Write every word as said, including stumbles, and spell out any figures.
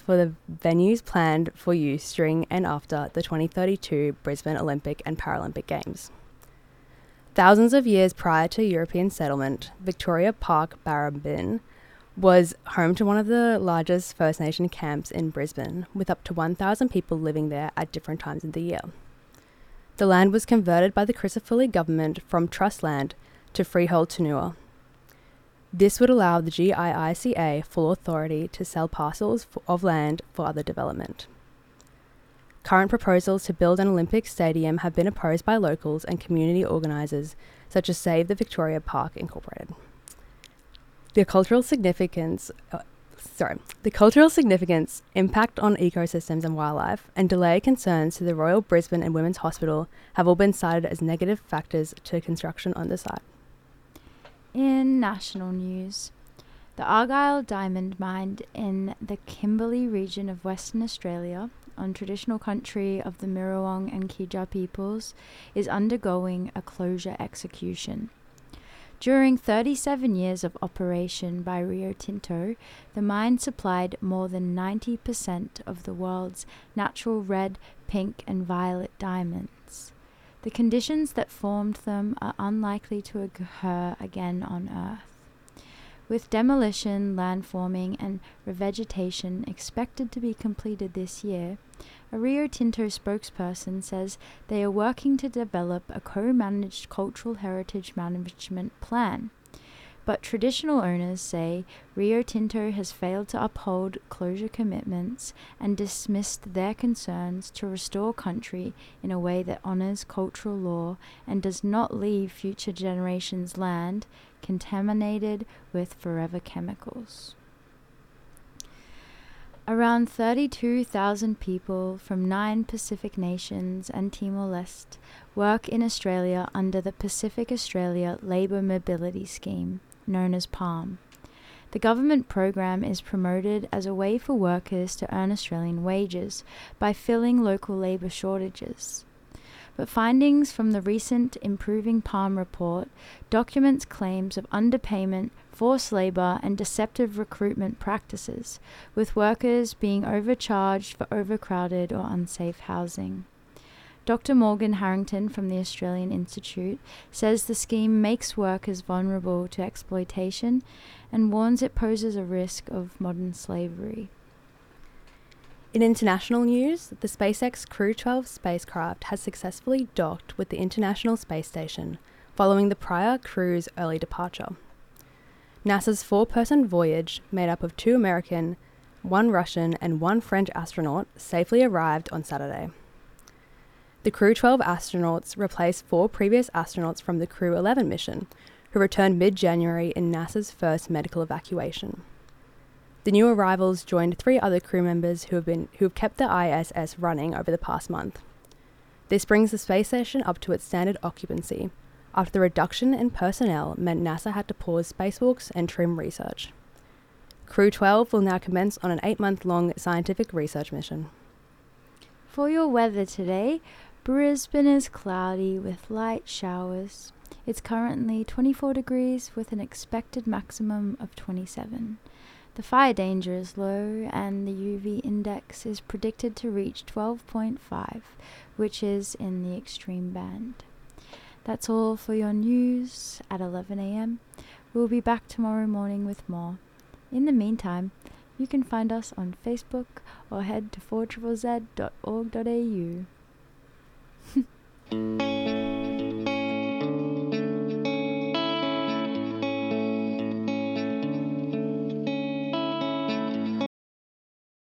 for the venues planned for use during and after the twenty thirty-two Brisbane Olympic and Paralympic Games. Thousands of years prior to European settlement, Victoria Park Barrambin was home to one of the largest First Nation camps in Brisbane, with up to one thousand people living there at different times of the year. The land was converted by the Crisafulli government from trust land to freehold tenure. This would allow the G I I C A full authority to sell parcels of land for other development. Current proposals to build an Olympic stadium have been opposed by locals and community organisers such as Save the Victoria Park Incorporated. The cultural significance, uh, sorry, the cultural significance, impact on ecosystems and wildlife, and delay concerns to the Royal Brisbane and Women's Hospital have all been cited as negative factors to construction on the site. In national news, the Argyle Diamond Mine in the Kimberley region of Western Australia, on traditional country of the Mirrawong and Kija peoples, is undergoing a closure execution. During thirty-seven years of operation by Rio Tinto, the mine supplied more than ninety percent of the world's natural red, pink and violet diamonds. The conditions that formed them are unlikely to occur again on Earth. With demolition, landforming and revegetation expected to be completed this year, a Rio Tinto spokesperson says they are working to develop a co-managed cultural heritage management plan. But traditional owners say Rio Tinto has failed to uphold closure commitments and dismissed their concerns to restore country in a way that honours cultural law and does not leave future generations land contaminated with forever chemicals. Around thirty-two thousand people from nine Pacific nations and Timor-Leste work in Australia under the Pacific Australia Labour Mobility Scheme, known as PALM. The government program is promoted as a way for workers to earn Australian wages by filling local labour shortages. But findings from the recent Improving PALM report documents claims of underpayment, forced labour and deceptive recruitment practices, with workers being overcharged for overcrowded or unsafe housing. Doctor Morgan Harrington from the Australian Institute says the scheme makes workers vulnerable to exploitation and warns it poses a risk of modern slavery. In international news, the SpaceX Crew twelve spacecraft has successfully docked with the International Space Station following the prior crew's early departure. NASA's four-person voyage, made up of two American, one Russian and one French astronaut, safely arrived on Saturday. The Crew twelve astronauts replaced four previous astronauts from the Crew eleven mission, who returned mid-January in NASA's first medical evacuation. The new arrivals joined three other crew members who have been who have kept the I S S running over the past month. This brings the space station up to its standard occupancy, after the reduction in personnel meant NASA had to pause spacewalks and trim research. Crew twelve will now commence on an eight-month-long scientific research mission. For your weather today, Brisbane is cloudy with light showers. It's currently twenty-four degrees with an expected maximum of twenty-seven. The fire danger is low and the U V index is predicted to reach twelve point five, which is in the extreme band. That's all for your news at eleven a.m. We'll be back tomorrow morning with more. In the meantime, you can find us on Facebook or head to four z z z dot org dot a u.